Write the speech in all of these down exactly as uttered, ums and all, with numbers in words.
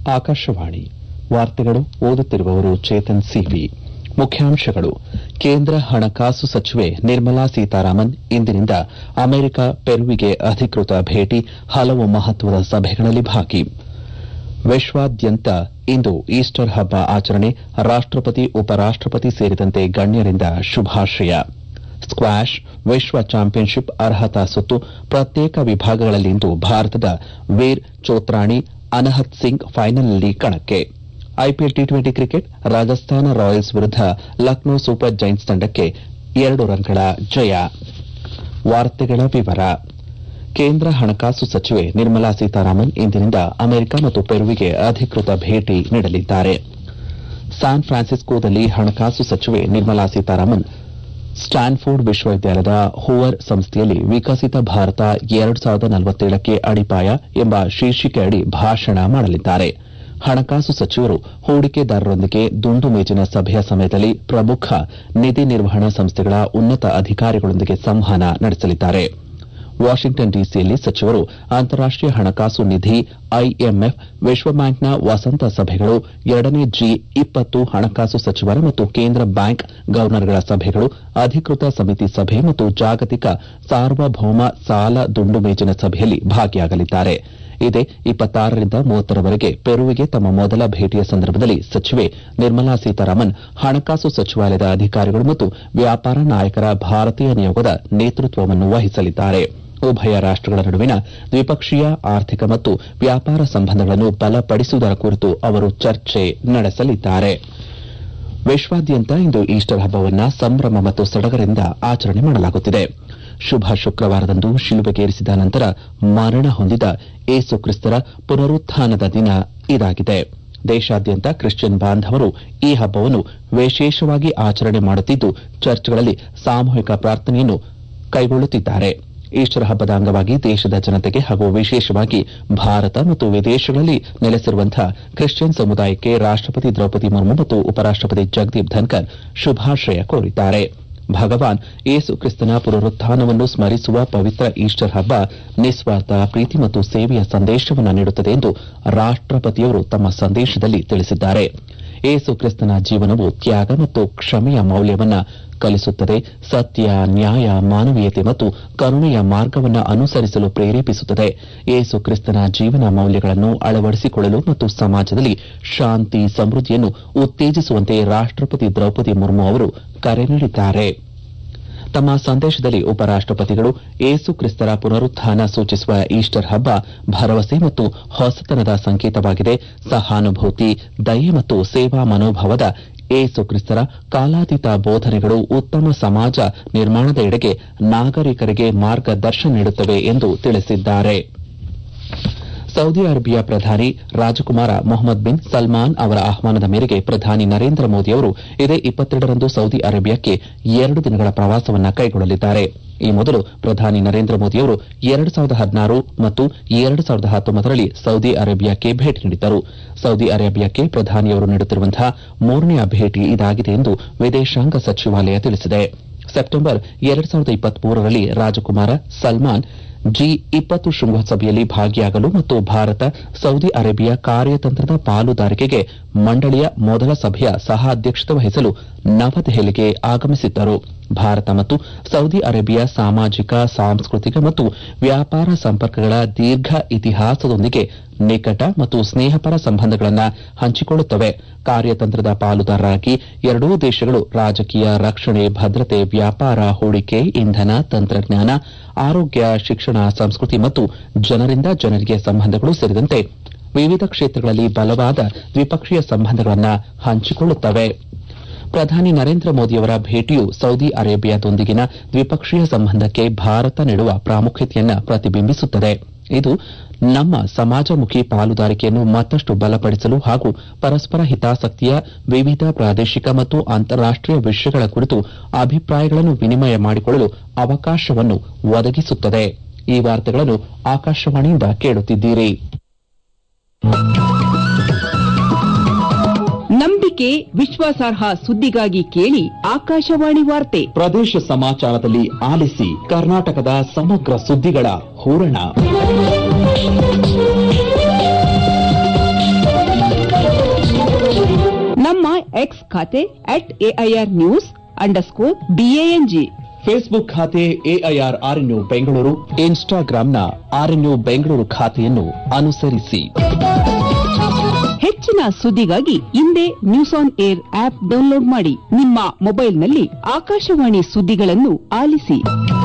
ಆಕಾಶವಾಣಿ ವಾರ್ತೆಗಳು ಓದುತ್ತಿರುವವರು ಚೇತನ್ ಸಿವಿ. ಮುಖ್ಯಾಂಶಗಳು. ಕೇಂದ್ರ ಹಣಕಾಸು ಸಚಿವೆ ನಿರ್ಮಲಾ ಸೀತಾರಾಮನ್ ಇಂದಿನಿಂದ ಅಮೆರಿಕ ಪೆರುವಿಗೆ ಅಧಿಕೃತ ಭೇಟಿ, ಹಲವು ಮಹತ್ವದ ಸಭೆಗಳಲ್ಲಿ ಭಾಗಿ. ವಿಶ್ವಾದ್ಯಂತ ಇಂದು ಈಸ್ಟರ್ ಹಬ್ಬ ಆಚರಣೆ, ರಾಷ್ಟಪತಿ ಉಪರಾಷ್ಟಪತಿ ಸೇರಿದಂತೆ ಗಣ್ಯರಿಂದ ಶುಭಾಶಯ. ಸ್ಕ್ವಾಷ್ ವಿಶ್ವ ಚಾಂಪಿಯನ್ಶಿಪ್ ಅರ್ಹತಾ ಸುತ್ತು ಪ್ರತ್ಯೇಕ ವಿಭಾಗಗಳಲ್ಲಿಂದು ಭಾರತದ ವೀರ್ ಚೋತ್ರಾಣಿ, ಅನಹತ್ ಸಿಂಗ್ ಫೈನಲ್ನಲ್ಲಿ ಕಣಕ್ಕೆ. IPL T twenty cricket, Rajasthan royals ವಿರುದ್ಧ ಲಕ್ನೋ ಸೂಪರ್ ಜೈಂಟ್ಸ್ ತಂಡಕ್ಕೆ ಎರಡು ರನ್ಗಳ ಜಯ. ವಾರ್ತೆಗಳ ವಿವರ. ಕೇಂದ್ರ ಹಣಕಾಸು ಸಚಿವೆ ನಿರ್ಮಲಾ ಸೀತಾರಾಮನ್ ಇಂದಿನಿಂದ ಅಮೆರಿಕ ಮತ್ತು ಪೆರುವಿಗೆ ಅಧಿಕೃತ ಭೇಟಿ ನೀಡಲಿದ್ದಾರೆ. ಸ್ಯಾನ್ ಫ್ರಾನ್ಸಿಸ್ಕೋದಲ್ಲಿ ಹಣಕಾಸು ಸಚಿವೆ ನಿರ್ಮಲಾ ಸೀತಾರಾಮನ್ ಸ್ಟ್ಯಾನ್ಫೋರ್ಡ್ ವಿಶ್ವವಿದ್ಯಾಲಯದ ಹೂವರ್ ಸಂಸ್ಥೆಯಲ್ಲಿ ವಿಕಸಿತ ಭಾರತ ಎರಡು ಸಾವಿರದ ನಲವತ್ತೇಳಕ್ಕೆ ಅಡಿಪಾಯ ಎಂಬ ಶೀರ್ಷಿಕೆಯಡಿ ಭಾಷಣ ಮಾಡಲಿದ್ದಾರೆ. ಹಣಕಾಸು ಸಚಿವರು ಹೂಡಿಕೆದಾರರೊಂದಿಗೆ ದುಂಡು ಮೇಜಿನ ಸಭೆಯ ಸಮಯದಲ್ಲಿ ಪ್ರಮುಖ ನಿಧಿ ನಿರ್ವಹಣಾ ಸಂಸ್ಥೆಗಳ ಉನ್ನತ ಅಧಿಕಾರಿಗಳೊಂದಿಗೆ ಸಂವಹನ ನಡೆಸಲಿದ್ದಾರೆ. ವಾಷಿಂಗ್ಟನ್ ಡಿಸಿಯಲ್ಲಿ ಸಚಿವರು ಅಂತಾರಾಷ್ಟೀಯ ಹಣಕಾಸು ನಿಧಿ, ಐಎಂಎಫ್, ವಿಶ್ವಬ್ಯಾಂಕ್ನ ವಸಂತ ಸಭೆಗಳು, ಎರಡನೇ ಜಿ ಇಪ್ಪತ್ತು ಹಣಕಾಸು ಸಚಿವರ ಮತ್ತು ಕೇಂದ್ರ ಬ್ಯಾಂಕ್ ಗವರ್ನರ್ಗಳ ಸಭೆಗಳು, ಅಧಿಕೃತ ಸಮಿತಿ ಸಭೆ ಮತ್ತು ಜಾಗತಿಕ ಸಾರ್ವಭೌಮ ಸಾಲ ದುಂಡು ಮೇಜಿನ ಸಭೆಯಲ್ಲಿ ಭಾಗಿಯಾಗಲಿದ್ದಾರೆ. ಇದೇ ಇಪ್ಪತ್ತಾರರಿಂದ ಮೂವತ್ತರವರೆಗೆ ಪೆರುವಿಗೆ ತಮ್ಮ ಮೊದಲ ಭೇಟಿಯ ಸಂದರ್ಭದಲ್ಲಿ ಸಚಿವೆ ನಿರ್ಮಲಾ ಸೀತಾರಾಮನ್ ಹಣಕಾಸು ಸಚಿವಾಲಯದ ಅಧಿಕಾರಿಗಳು ಮತ್ತು ವ್ಯಾಪಾರ ನಾಯಕರ ಭಾರತೀಯ ನಿಯೋಗದ ನೇತೃತ್ವವನ್ನು ವಹಿಸಲಿದ್ದಾರೆ. ಉಭಯ ರಾಷ್ಟಗಳ ನಡುವಿನ ದ್ವಿಪಕ್ಷೀಯ ಆರ್ಥಿಕ ಮತ್ತು ವ್ಯಾಪಾರ ಸಂಬಂಧಗಳನ್ನು ಬಲಪಡಿಸುವುದರ ಕುರಿತು ಅವರು ಚರ್ಚೆ ನಡೆಸಲಿದ್ದಾರೆ. ವಿಶ್ವಾದ್ಯಂತ ಇಂದು ಈಸ್ಟರ್ ಹಬ್ಬವನ್ನು ಸಂಭ್ರಮ ಮತ್ತು ಸಡಗರದಿಂದ ಆಚರಣೆ ಮಾಡಲಾಗುತ್ತಿದೆ. ಶುಭ ಶುಕ್ರವಾರದಂದು ಶಿಲುಬೆಗೇರಿಸಿದ ನಂತರ ಮರಣ ಹೊಂದಿದ ಏಸು ಕ್ರಿಸ್ತರ ಪುನರುತ್ಥಾನದ ದಿನ ಇದಾಗಿದೆ. ದೇಶಾದ್ಯಂತ ಕ್ರಿಶ್ಚಿಯನ್ ಬಾಂಧವರು ಈ ಹಬ್ಬವನ್ನು ವಿಶೇಷವಾಗಿ ಆಚರಣೆ ಮಾಡುತ್ತಿದ್ದು, ಚರ್ಚ್ಗಳಲ್ಲಿ ಸಾಮೂಹಿಕ ಪ್ರಾರ್ಥನೆಯನ್ನು ಕೈಗೊಳ್ಳುತ್ತಿದ್ದಾರೆ. ಈಸ್ಟರ್ ಹಬ್ಬದ ಅಂಗವಾಗಿ ದೇಶದ ಜನತೆಗೆ ಹಾಗೂ ವಿಶೇಷವಾಗಿ ಭಾರತ ಮತ್ತು ವಿದೇಶಗಳಲ್ಲಿ ನೆಲೆಸಿರುವಂತಹ ಕ್ರಿಶ್ಚಿಯನ್ ಸಮುದಾಯಕ್ಕೆ ರಾಷ್ಟಪತಿ ದ್ರೌಪದಿ ಮುರ್ಮು ಮತ್ತು ಉಪರಾಷ್ಟಪತಿ ಜಗದೀಪ್ ಧನ್ಕರ್ ಶುಭಾಶಯ ಕೋರಿದ್ದಾರೆ. ಭಗವಾನ್ ಏಸು ಕ್ರಿಸ್ತನ ಪುನರುತ್ಥಾನವನ್ನು ಸ್ಮರಿಸುವ ಪವಿತ್ರ ಈಸ್ಟರ್ ಹಬ್ಬ ನಿಸ್ವಾರ್ಥ ಪ್ರೀತಿ ಮತ್ತು ಸೇವೆಯ ಸಂದೇಶವನ್ನು ನೀಡುತ್ತದೆ ಎಂದು ರಾಷ್ಟಪತಿಯವರು ತಮ್ಮ ಸಂದೇಶದಲ್ಲಿ ತಿಳಿಸಿದ್ದಾರೆ. ಏಸು ಕ್ರಿಸ್ತನ ಜೀವನವು ತ್ಯಾಗ ಮತ್ತು ಕ್ಷಮೆಯ ಮೌಲ್ಯವನ್ನು ಕಲಿಸುತ್ತದೆ, ಸತ್ಯ, ನ್ಯಾಯ, ಮಾನವೀಯತೆ ಮತ್ತು ಕರುಣೆಯ ಮಾರ್ಗವನ್ನು ಅನುಸರಿಸಲು ಪ್ರೇರೇಪಿಸುತ್ತದೆ. ಏಸು ಕ್ರಿಸ್ತನ ಜೀವನ ಮೌಲ್ಯಗಳನ್ನು ಅಳವಡಿಸಿಕೊಳ್ಳಲು ಮತ್ತು ಸಮಾಜದಲ್ಲಿ ಶಾಂತಿ, ಸಮೃದ್ಧಿಯನ್ನು ಉತ್ತೇಜಿಸುವಂತೆ ರಾಷ್ಟಪತಿ ದ್ರೌಪದಿ ಮುರ್ಮು ಅವರು ಕರೆ ನೀಡಿದ್ದಾರೆ. ತಮ್ಮ ಸಂದೇಶದಲ್ಲಿ ಉಪರಾಷ್ಟಪತಿಗಳು ಏಸು ಕ್ರಿಸ್ತರ ಪುನರುತ್ಥಾನ ಸೂಚಿಸುವ ಈಸ್ಟರ್ ಹಬ್ಬ ಭರವಸೆ ಮತ್ತು ಹೊಸತನದ ಸಂಕೇತವಾಗಿದೆ. ಸಹಾನುಭೂತಿ, ದಯೆ ಮತ್ತು ಸೇವಾ ಮನೋಭಾವದ ಏಸು ಕ್ರಿಸ್ತರ ಕಾಲಾತೀತ ಬೋಧನೆಗಳು ಉತ್ತಮ ಸಮಾಜ ನಿರ್ಮಾಣದೆಡೆಗೆ ನಾಗರಿಕರಿಗೆ ಮಾರ್ಗದರ್ಶನ ನೀಡುತ್ತವೆ ಎಂದು ತಿಳಿಸಿದ್ದಾರೆ. ಸೌದಿ ಅರೇಬಿಯಾ ಪ್ರಧಾನಿ ರಾಜಕುಮಾರ ಮೊಹಮ್ಮದ್ ಬಿನ್ ಸಲ್ಮಾನ್ ಅವರ ಆಹ್ವಾನದ ಮೇರೆಗೆ ಪ್ರಧಾನಿ ನರೇಂದ್ರ ಮೋದಿ ಅವರು ಇದೇ ಇಪ್ಪತ್ತೆರಡರಂದು ಸೌದಿ ಅರೇಬಿಯಾಕ್ಕೆ ಎರಡು ದಿನಗಳ ಪ್ರವಾಸವನ್ನು ಕೈಗೊಳ್ಳಲಿದ್ದಾರೆ. ಈ ಮೊದಲು ಪ್ರಧಾನಿ ನರೇಂದ್ರ ಮೋದಿಯವರು ಎರಡು ಸಾವಿರದ ಹದಿನಾರು ಮತ್ತು ಎರಡು ಸಾವಿರದ ಹತ್ತೊಂಬತ್ತರಲ್ಲಿ ಸೌದಿ ಅರೇಬಿಯಾಕ್ಕೆ ಭೇಟಿ ನೀಡಿದ್ದರು. ಸೌದಿ ಅರೇಬಿಯಾಕ್ಕೆ ಪ್ರಧಾನಿಯವರು ನೀಡುತ್ತಿರುವಂತಹ ಮೂರನೆಯ ಭೇಟಿ ಇದಾಗಿದೆ ಎಂದು ವಿದೇಶಾಂಗ ಸಚಿವಾಲಯ ತಿಳಿಸಿದೆ. ಸೆಪ್ಟೆಂಬರ್ ಎರಡು ಸಾವಿರದ ಇಪ್ಪತ್ಮೂರರಲ್ಲಿ ರಾಜಕುಮಾರ ಸಲ್ಮಾನ್ ಜಿ ಇಪ್ಪತ್ತು ಶೃಂಗಸಭೆಯಲ್ಲಿ ಭಾಗಿಯಾಗಲು ಮತ್ತು ಭಾರತ ಸೌದಿ ಅರೇಬಿಯಾ ಕಾರ್ಯತಂತ್ರದ ಪಾಲುದಾರಿಕೆಗೆ ಮಂಡಳಿಯ ಮೊದಲ ಸಭೆಯ ಸಹ ಅಧ್ಯಕ್ಷತೆ ವಹಿಸಲು ನವದೆಹಲಿಗೆ ಆಗಮಿಸಿದ್ದರು. ಭಾರತ ಮತ್ತು ಸೌದಿ ಅರೇಬಿಯಾ ಸಾಮಾಜಿಕ, ಸಾಂಸ್ಕೃತಿಕ ಮತ್ತು ವ್ಯಾಪಾರ ಸಂಪರ್ಕಗಳ ದೀರ್ಘ ಇತಿಹಾಸದೊಂದಿಗೆ ನಿಕಟ ಮತ್ತು ಸ್ನೇಹಪರ ಸಂಬಂಧಗಳನ್ನು ಹಂಚಿಕೊಳ್ಳುತ್ತವೆ. ಕಾರ್ಯತಂತ್ರದ ಪಾಲುದಾರರಾಗಿ ಎರಡೂ ದೇಶಗಳು ರಾಜಕೀಯ, ರಕ್ಷಣೆ, ಭದ್ರತೆ, ವ್ಯಾಪಾರ, ಹೂಡಿಕೆ, ಇಂಧನ, ತಂತ್ರಜ್ಞಾನ, ಆರೋಗ್ಯ, ಶಿಕ್ಷಣ, ಸಂಸ್ಕೃತಿ ಮತ್ತು ಜನರಿಂದ ಜನರಿಗೆ ಸಂಬಂಧಗಳು ಸೇರಿದಂತೆ ವಿವಿಧ ಕ್ಷೇತ್ರಗಳಲ್ಲಿ ಬಲವಾದ ದ್ವಿಪಕ್ಷೀಯ ಸಂಬಂಧಗಳನ್ನು ಹಂಚಿಕೊಳ್ಳುತ್ತವೆ. ಪ್ರಧಾನಿ ನರೇಂದ್ರ ಮೋದಿಯವರ ಭೇಟಿಯು ಸೌದಿ ಅರೇಬಿಯಾದೊಂದಿಗಿನ ದ್ವಿಪಕ್ಷೀಯ ಸಂಬಂಧಕ್ಕೆ ಭಾರತ ನೀಡುವ ಪ್ರಾಮುಖ್ಯತೆಯನ್ನು ಪ್ರತಿಬಿಂಬಿಸುತ್ತದೆ. ಇದು ನಮ್ಮ ಸಮಾಜಮುಖಿ ಪಾಲುದಾರಿಕೆಯನ್ನು ಮತ್ತಷ್ಟು ಬಲಪಡಿಸಲು ಹಾಗೂ ಪರಸ್ಪರ ಹಿತಾಸಕ್ತಿಯ ವಿವಿಧ ಪ್ರಾದೇಶಿಕ ಮತ್ತು ಅಂತಾರಾಷ್ಟೀಯ ವಿಷಯಗಳ ಕುರಿತು ಅಭಿಪ್ರಾಯಗಳನ್ನು ವಿನಿಮಯ ಮಾಡಿಕೊಳ್ಳಲು ಅವಕಾಶವನ್ನು ಒದಗಿಸುತ್ತದೆ. ಈ ವಾರ್ತೆಗಳನ್ನು ಆಕಾಶವಾಣಿಯಿಂದ ಕೇಳುತ್ತಿದ್ದೀರಿ. ನಂಬಿಕೆ, ವಿಶ್ವಾಸಾರ್ಹ ಸುದ್ದಿಗಾಗಿ ಕೇಳಿ ಆಕಾಶವಾಣಿ ವಾರ್ತೆ. ಪ್ರದೇಶ ಸಮಾಚಾರದಲ್ಲಿ ಆಲಿಸಿ ಕರ್ನಾಟಕದ ಸಮಗ್ರ ಸುದ್ದಿಗಳ ಹೂರಣ. ಎಕ್ಸ್ ಖಾತೆ at AIR news underscore BANG. Facebook ಖಾತೆ ಎಐಆರ್ ಆರ್ಎನ್ಯು ಬೆಂಗಳೂರು, ಇನ್ಸ್ಟಾಗ್ರಾಂನ ಆರ್ಎನ್ಯು ಬೆಂಗಳೂರು ಖಾತೆಯನ್ನು ಅನುಸರಿಸಿ. ಹೆಚ್ಚಿನ ಸುದ್ದಿಗಾಗಿ ಇಂದೇ news on air app download ಮಾಡಿ. ನಿಮ್ಮ ಮೊಬೈಲ್ನಲ್ಲಿ ಆಕಾಶವಾಣಿ ಸುದ್ದಿಗಳನ್ನು ಆಲಿಸಿ.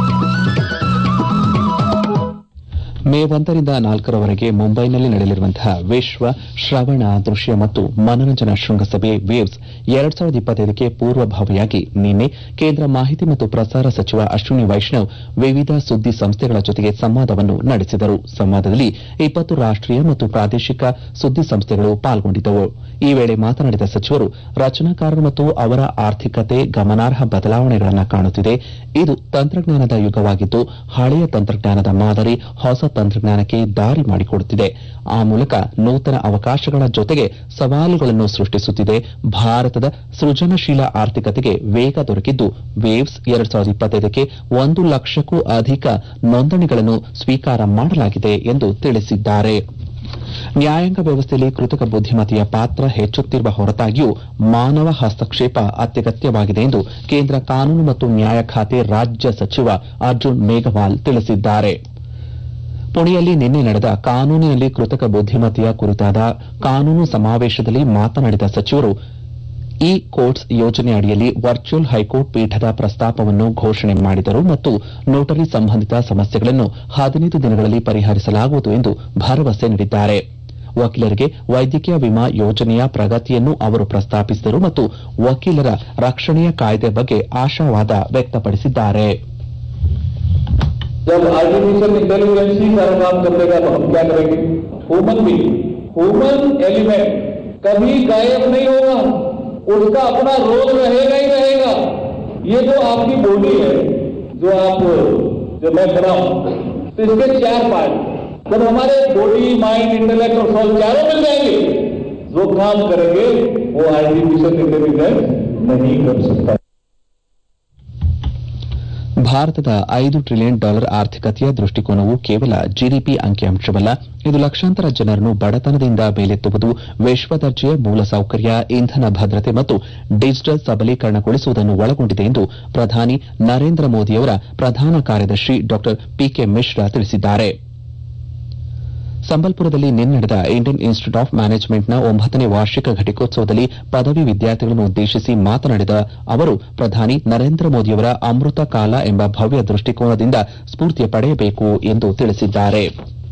ಮೇ ಒಂದರಿಂದ ನಾಲ್ಕರವರೆಗೆ ಮುಂಬೈನಲ್ಲಿ ನಡೆಯಲಿರುವಂತಹ ವಿಶ್ವ ಶ್ರವಣ, ದೃಶ್ಯ ಮತ್ತು ಮನರಂಜನಾ ಶೃಂಗಸಭೆ ವೇವ್ಸ್ ಎರಡ್ ಸಾವಿರದ ಇಪ್ಪತ್ತೈದಕ್ಕೆ ಪೂರ್ವಭಾವಿಯಾಗಿ ನಿನ್ನೆ ಕೇಂದ್ರ ಮಾಹಿತಿ ಮತ್ತು ಪ್ರಸಾರ ಸಚಿವ ಅಶ್ವಿನಿ ವೈಷ್ಣವ್ ವಿವಿಧ ಸುದ್ದಿ ಸಂಸ್ಥೆಗಳ ಜೊತೆಗೆ ಸಂವಾದವನ್ನು ನಡೆಸಿದರು. ಸಂವಾದದಲ್ಲಿ ಇಪ್ಪತ್ತು ರಾಷ್ಟೀಯ ಮತ್ತು ಪ್ರಾದೇಶಿಕ ಸುದ್ದಿ ಸಂಸ್ಥೆಗಳು ಪಾಲ್ಗೊಂಡಿದ್ದವು. ಈ ವೇಳೆ ಮಾತನಾಡಿದ ಸಚಿವರು, ರಚನಾಕಾರರು ಮತ್ತು ಅವರ ಆರ್ಥಿಕತೆ ಗಮನಾರ್ಹ ಬದಲಾವಣೆಗಳನ್ನು ಕಾಣುತ್ತಿದೆ. ಇದು ತಂತ್ರಜ್ಞಾನದ ಯುಗವಾಗಿದ್ದು, ಹಳೆಯ ತಂತ್ರಜ್ಞಾನದ ಮಾದರಿ ಹೊಸ ತಂತ್ರಜ್ಞಾನಕ್ಕೆ ದಾರಿ ಮಾಡಿಕೊಡುತ್ತಿದೆ. ಆ ಮೂಲಕ ನೂತನ ಅವಕಾಶಗಳ ಜೊತೆಗೆ ಸವಾಲುಗಳನ್ನು ಸೃಷ್ಟಿಸುತ್ತಿದೆ. ಭಾರತದ ಸೃಜನಶೀಲ ಆರ್ಥಿಕತೆಗೆ ವೇಗ ದೊರಕಿದ್ದು, ವೇವ್ಸ್ ಎರಡ್ ಸಾವಿರದ ಇಪ್ಪತ್ತೈದಕ್ಕೆ ಒಂದು ಲಕ್ಷಕ್ಕೂ ಅಧಿಕ ನೋಂದಣಿಗಳನ್ನು ಸ್ವೀಕಾರ ಮಾಡಲಾಗಿದೆ ಎಂದು ತಿಳಿಸಿದ್ದಾರೆ. ನ್ಯಾಯಾಂಗ ವ್ಯವಸ್ಥೆಯಲ್ಲಿ ಕೃತಕ ಬುದ್ದಿಮತ್ತೆಯ ಪಾತ್ರ ಹೆಚ್ಚುತ್ತಿರುವ ಹೊರತಾಗಿಯೂ ಮಾನವ ಹಸ್ತಕ್ಷೇಪ ಅತ್ಯಗತ್ಯವಾಗಿದೆ ಎಂದು ಕೇಂದ್ರ ಕಾನೂನು ಮತ್ತು ನ್ಯಾಯ ಖಾತೆ ರಾಜ್ಯ ಸಚಿವ ಅರ್ಜುನ್ ಮೇಘವಾಲ್ ತಿಳಿಸಿದ್ದಾರೆ. ಪುಣೆಯಲ್ಲಿ ನಿನ್ನೆ ನಡೆದ ಕಾನೂನಿನಲ್ಲಿ ಕೃತಕ ಬುದ್ದಿಮತ್ತೆಯ ಕುರಿತಾದ ಕಾನೂನು ಸಮಾವೇಶದಲ್ಲಿ ಮಾತನಾಡಿದ ಸಚಿವರು, ಇ ಕೋರ್ಟ್ಸ್ ಯೋಜನೆ ಅಡಿಯಲ್ಲಿ ವರ್ಚುವಲ್ ಹೈಕೋರ್ಟ್ ಪೀಠದ ಪ್ರಸ್ತಾಪವನ್ನು ಘೋಷಣೆ ಮಾಡಿದರು ಮತ್ತು ನೋಟರಿ ಸಂಬಂಧಿತ ಸಮಸ್ಯೆಗಳನ್ನು ಹದಿನೈದು ದಿನಗಳಲ್ಲಿ ಪರಿಹರಿಸಲಾಗುವುದು ಎಂದು ಭರವಸೆ ನೀಡಿದ್ದಾರೆ. ವಕೀಲರಿಗೆ ವೈದ್ಯಕೀಯ ವಿಮಾ ಯೋಜನೆಯ ಪ್ರಗತಿಯನ್ನು ಅವರು ಪ್ರಸ್ತಾಪಿಸಿದರು ಮತ್ತು ವಕೀಲರ ರಕ್ಷಣೆಯ ಕಾಯ್ದೆ ಬಗ್ಗೆ ಆಶಾವಾದ ವ್ಯಕ್ತಪಡಿಸಿದ್ದಾರೆ. जब आर्टिफिशियल इंटेलिजेंस ही सारा काम कर देगा तो हम क्या करेंगे? ह्यूमन भी ह्यूमन एलिमेंट कभी गायब नहीं होगा, उसका अपना रोल रहेगा ही रहेगा. ये जो आपकी बॉडी है, जो आप जो मैं बना हूं, तो इसके चार पार्ट, जब हमारे बॉडी, माइंड, इंटेलेक्ट और सोल चारों मिल जाएंगे, जो काम करेंगे वो आर्टिफिशियल इंटेलिजेंस नहीं कर सकता. ಭಾರತದ ಐದು ಟ್ರಿಲಿಯನ್ ಡಾಲರ್ ಆರ್ಥಿಕತೆಯ ದೃಷ್ಟಿಕೋನವು ಕೇವಲ ಜಿಡಿಪಿ ಅಂಕಿಅಂಶವಲ್ಲ, ಇದು ಲಕ್ಷಾಂತರ ಜನರನ್ನು ಬಡತನದಿಂದ ಮೇಲೆತ್ತುವುದು, ವಿಶ್ವದರ್ಜೆಯ ಮೂಲಸೌಕರ್ಯ, ಇಂಧನ ಭದ್ರತೆ ಮತ್ತು ಡಿಜಿಟಲ್ ಸಬಲೀಕರಣಗೊಳಿಸುವುದನ್ನು ಒಳಗೊಂಡಿದೆ ಎಂದು ಪ್ರಧಾನಿ ನರೇಂದ್ರ ಮೋದಿಯವರ ಪ್ರಧಾನ ಕಾರ್ಯದರ್ಶಿ ಡಾ ಪಿಕೆ ಮಿಶ್ರಾ ತಿಳಿಸಿದ್ದಾರೆ. ಸಂಬಲ್ಪುರದಲ್ಲಿ ನಿನ್ನೆ ನಡೆದ ಇಂಡಿಯನ್ ಇನ್ಸ್ಟಿಟ್ಯೂಟ್ ಆಫ್ ಮ್ಯಾನೇಜ್ಮೆಂಟ್ನ ಒಂಬತ್ತನೇ ವಾರ್ಷಿಕ ಘಟಿಕೋತ್ಸವದಲ್ಲಿ ಪದವಿ ವಿದ್ಯಾರ್ಥಿಗಳನ್ನು ಉದ್ದೇಶಿಸಿ ಮಾತನಾಡಿದ ಅವರು, ಪ್ರಧಾನಿ ನರೇಂದ್ರ ಮೋದಿಯವರ ಅಮೃತ ಕಾಲ ಎಂಬ ಭವ್ಯ ದೃಷ್ಟಿಕೋನದಿಂದ ಸ್ಫೂರ್ತಿ ಪಡೆಯಬೇಕು ಎಂದು ತಿಳಿಸಿದ್ದಾರೆ.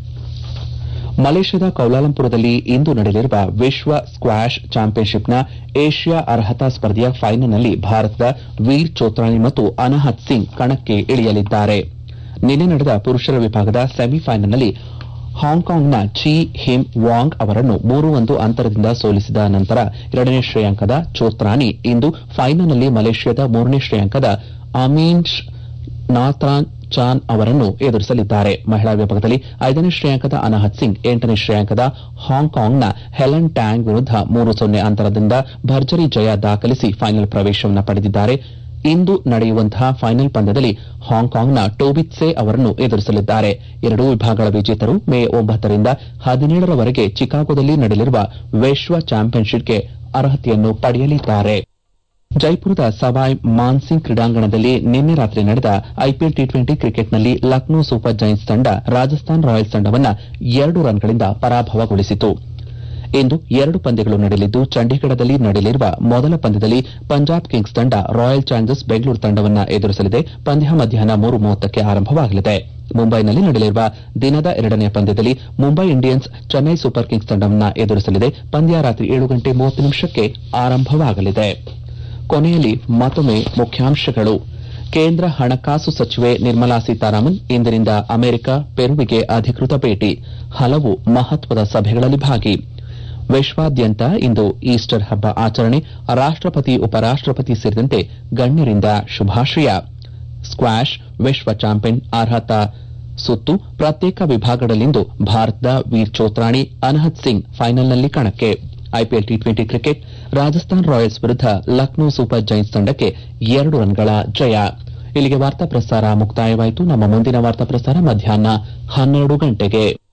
ಮಲೇಷ್ಯಾದ ಕೌಲಾಲಂಪುರದಲ್ಲಿ ಇಂದು ನಡೆಯಲಿರುವ ವಿಶ್ವ ಸ್ಕ್ವಾಷ್ ಚಾಂಪಿಯನ್ಶಿಪ್ನ ಏಷ್ಯಾ ಅರ್ಹತಾ ಸ್ಪರ್ಧೆಯ ಫೈನಲ್ನಲ್ಲಿ ಭಾರತದ ವೀರ್ ಚೋತ್ರಾನಿ ಮತ್ತು ಅನಹತ್ ಸಿಂಗ್ ಕಣಕ್ಕೆ ಇಳಿಯಲಿದ್ದಾರೆ. ನಿನ್ನೆ ನಡೆದ ಪುರುಷರ ವಿಭಾಗದ ಸೆಮಿಫೈನಲ್ನಲ್ಲಿ ಹಾಂಕಾಂಗ್ನ ಚಿ ಹಿಮ್ ವಾಂಗ್ ಅವರನ್ನು ಮೂರು ಒಂದು ಅಂತರದಿಂದ ಸೋಲಿಸಿದ ನಂತರ ಎರಡನೇ ಶ್ರೇಯಾಂಕದ ಚೋತ್ರಾನಿ ಇಂದು ಫೈನಲ್ನಲ್ಲಿ ಮಲೇಷ್ಯಾದ ಮೂರನೇ ಶ್ರೇಯಾಂಕದ ಅಮೀನ್ಶ್ ನಾಥ್ರಾನ್ ಚಾನ್ ಅವರನ್ನು ಎದುರಿಸಲಿದ್ದಾರೆ. ಮಹಿಳಾ ವಿಭಾಗದಲ್ಲಿ ಐದನೇ ಶ್ರೇಯಾಂಕದ ಅನಹತ್ ಸಿಂಗ್ ಎಂಟನೇ ಶ್ರೇಯಾಂಕದ ಹಾಂಕಾಂಗ್ನ ಹೆಲನ್ ಟ್ಯಾಂಗ್ ವಿರುದ್ಧ ಮೂರು ಸೊನ್ನೆ ಅಂತರದಿಂದ ಭರ್ಜರಿ ಜಯ ದಾಖಲಿಸಿ ಫೈನಲ್ ಪ್ರವೇಶವನ್ನು ಪಡೆದಿದ್ದಾರೆ. ಇಂದು ನಡೆಯುವಂತಹ ಫೈನಲ್ ಪಂದ್ಯದಲ್ಲಿ ಹಾಂಕಾಂಗ್ನ ಟೋಬಿತ್ಸೆ ಅವರನ್ನು ಎದುರಿಸಲಿದ್ದಾರೆ. ಎರಡೂ ವಿಭಾಗಗಳ ವಿಜೇತರು ಮೇ ಒಂಬತ್ತರಿಂದ ಹದಿನೇಳರವರೆಗೆ ಚಿಕಾಗೋದಲ್ಲಿ ನಡೆಯಲಿರುವ ವಿಶ್ವ ಚಾಂಪಿಯನ್ಶಿಪ್ಗೆ ಅರ್ಹತೆಯನ್ನು ಪಡೆಯಲಿದ್ದಾರೆ. ಜೈಪುರದ ಸವಾಯ್ ಮಾನ್ಸಿಂಗ್ ಕ್ರೀಡಾಂಗಣದಲ್ಲಿ ನಿನ್ನೆ ರಾತ್ರಿ ನಡೆದ ಐಪಿಎಲ್ ಟಿ ಟ್ವೆಂಟಿ ಕ್ರಿಕೆಟ್ನಲ್ಲಿ ಲಕ್ನೋ ಸೂಪರ್ ಜೈಂಟ್ಸ್ ತಂಡ ರಾಜಸ್ಥಾನ್ ರಾಯಲ್ಸ್ ತಂಡವನ್ನು ಎರಡು ರನ್ಗಳಿಂದ ಪರಾಭವಗೊಳಿಸಿತು. ಇಂದು ಎರಡು ಪಂದ್ಯಗಳು ನಡೆಯಲಿದ್ದು, ಚಂಡೀಗಢದಲ್ಲಿ ನಡೆಯಲಿರುವ ಮೊದಲ ಪಂದ್ಯದಲ್ಲಿ ಪಂಜಾಬ್ ಕಿಂಗ್ಸ್ ತಂಡ ರಾಯಲ್ ಚಾಲೆಂಜರ್ಸ್ ಬೆಂಗಳೂರು ತಂಡವನ್ನು ಎದುರಿಸಲಿದೆ. ಪಂದ್ಯ ಮಧ್ಯಾಹ್ನ ಮೂರು ಮೂವತ್ತಕ್ಕೆ ಆರಂಭವಾಗಲಿದೆ. ಮುಂಬೈನಲ್ಲಿ ನಡೆಯಲಿರುವ ದಿನದ ಎರಡನೇ ಪಂದ್ಯದಲ್ಲಿ Mumbai Indians Chennai super kings ತಂಡವನ್ನು ಎದುರಿಸಲಿದೆ. ಪಂದ್ಯ ರಾತ್ರಿ ಏಳು ಗಂಟೆ ಮೂವತ್ತು ನಿಮಿಷಕ್ಕೆ ಆರಂಭವಾಗಲಿದೆ. ಕೊನೆಯಲ್ಲಿ ಮತ್ತೊಮ್ಮೆ ಮುಖ್ಯಾಂಶಗಳು. ಕೇಂದ್ರ ಹಣಕಾಸು ಸಚಿವೆ ನಿರ್ಮಲಾ ಸೀತಾರಾಮನ್ ಇಂದಿನಿಂದ ಅಮೆರಿಕ, ಪೆರುವಿಗೆ ಅಧಿಕೃತ ಭೇಟಿ. ಹಲವು ಮಹತ್ವದ ಸಭೆಗಳಲ್ಲಿ ಭಾಗಿ. ವಿಶ್ವಾದ್ಯಂತ ಇಂದು ಈಸ್ಟರ್ ಹಬ್ಬ ಆಚರಣೆ. ರಾಷ್ಟಪತಿ, ಉಪರಾಷ್ಟಪತಿ ಸೇರಿದಂತೆ ಗಣ್ಯರಿಂದ ಶುಭಾಶಯ. ಸ್ಕ್ವಾಷ್ ವಿಶ್ವ ಚಾಂಪಿಯನ್ ಅರ್ಹತಾ ಸುತ್ತು ಪ್ರತ್ಯೇಕ ವಿಭಾಗದಲ್ಲಿಂದು ಭಾರತದ ವೀರ್ ಚೋತ್ರಾಣಿ, ಅನಹತ್ ಸಿಂಗ್ ಫೈನಲ್ನಲ್ಲಿ ಕಣಕ್ಕೆ. IPL T twenty cricket Rajasthan royals ವಿರುದ್ಧ ಲಕ್ನೋ ಸೂಪರ್ ಜೈಂಟ್ಸ್ ತಂಡಕ್ಕೆ ಎರಡು ರನ್ಗಳ ಜಯ. ಇಲ್ಲಿಗೆ ವಾರ್ತಾ ಪ್ರಸಾರ ಮುಕ್ತಾಯವಾಯಿತು. ನಮ್ಮ ಮುಂದಿನ ವಾರ್ತಾ ಪ್ರಸಾರ ಮಧ್ಯಾಹ್ನ ಹನ್ನೆರಡು ಗಂಟೆಗೆ.